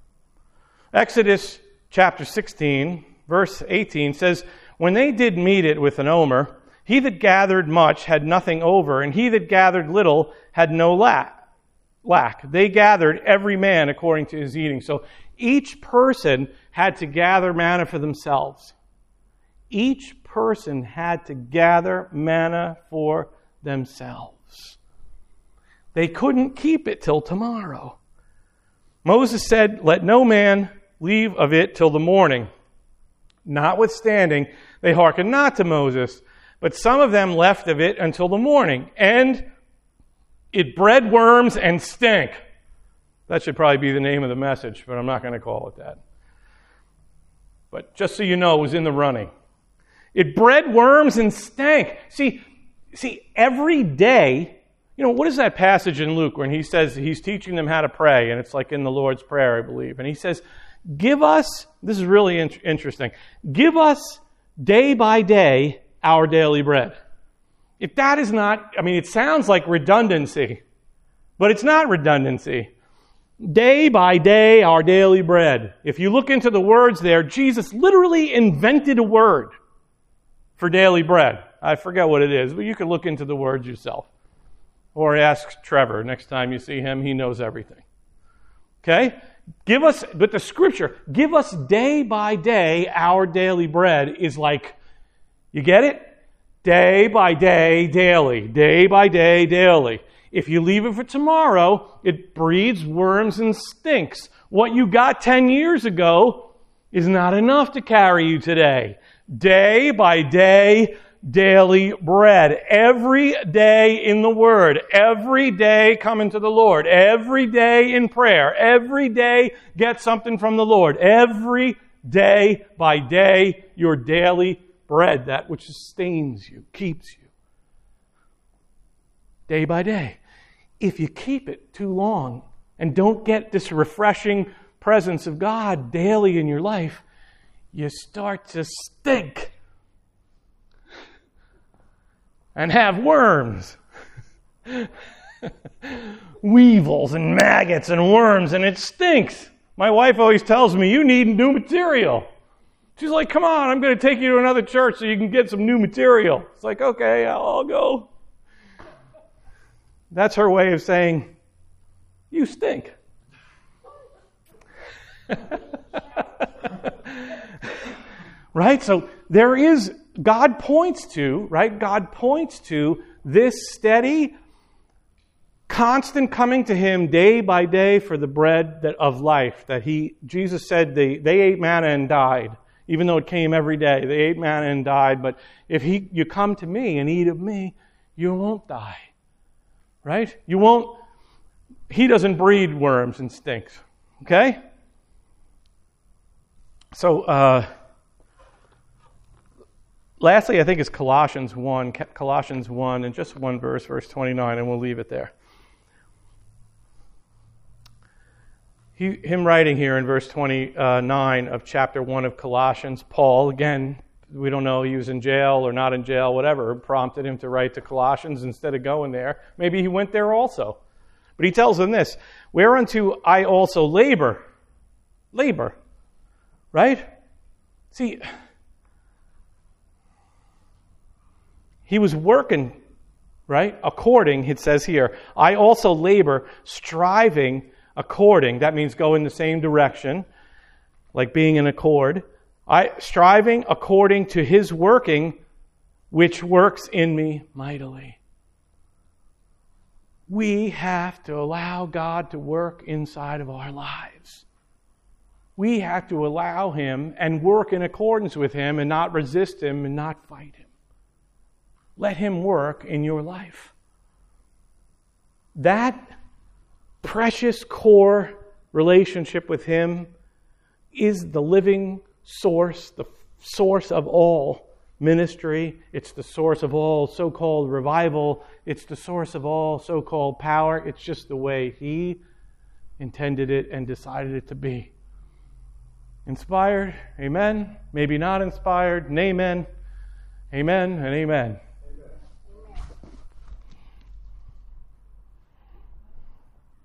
Exodus chapter sixteen, verse eighteen says, "When they did meet it with an omer, he that gathered much had nothing over, and he that gathered little had no lack. lack. They gathered every man according to his eating." So each person had to gather manna for themselves. Each person had to gather manna for themselves. They couldn't keep it till tomorrow. Moses said, "Let no man leave of it till the morning." Notwithstanding, they hearkened not to Moses, but some of them left of it until the morning, and it bred worms and stank. That should probably be the name of the message, but I'm not going to call it that. But just so you know, it was in the running. It bred worms and stank. See, see, every day, you know, what is that passage in Luke when he says he's teaching them how to pray, and it's like in the Lord's Prayer, I believe. And he says, give us, this is really in- interesting, give us day by day our daily bread. If that is not, I mean, it sounds like redundancy, but it's not redundancy. Day by day, our daily bread. If you look into the words there, Jesus literally invented a word for daily bread. I forget what it is, but you can look into the words yourself. Or ask Trevor. Next time you see him, he knows everything. Okay? Give us, but the scripture, give us day by day our daily bread is like, you get it? Day by day, daily. Day by day, daily. If you leave it for tomorrow, it breeds worms and stinks. What you got ten years ago is not enough to carry you today. Day by day, daily bread. Every day in the Word. Every day coming to the Lord. Every day in prayer. Every day get something from the Lord. Every day by day, your daily bread, that which sustains you, keeps you. Day by day. If you keep it too long and don't get this refreshing presence of God daily in your life, you start to stink and have worms. Weevils and maggots and worms, and it stinks. My wife always tells me, you need new material. She's like, come on, I'm going to take you to another church so you can get some new material. It's like, okay, I'll, I'll go. That's her way of saying, you stink. Right? So there is, God points to, right? God points to this steady, constant coming to Him day by day for the bread that, of life. That He, Jesus said they, they ate manna and died. Even though it came every day. They ate manna and died. But if he, you come to me and eat of me, you won't die. Right? You won't, He doesn't breed worms and stinks. Okay? So, uh, lastly, I think is Colossians one. Colossians one, and just one verse, verse twenty-nine, and we'll leave it there. He, him writing here in verse twenty-nine of chapter one of Colossians, Paul, again, we don't know he was in jail or not in jail, whatever, prompted him to write to Colossians instead of going there. Maybe he went there also. But he tells them this, whereunto I also labor. Labor. Right? See, he was working, right? According, it says here, I also labor, striving according, that means go in the same direction, like being in accord. I striving according to His working, which works in me mightily. We have to allow God to work inside of our lives. we have to allow Him and work in accordance with Him and not resist Him and not fight Him. Let Him work in your life. That precious core relationship with Him is the living source, the source of all ministry. It's the source of all so-called revival. It's the source of all so-called power. It's just the way He intended it and decided it to be. Inspired? Amen. Maybe not inspired? And amen. Amen and amen.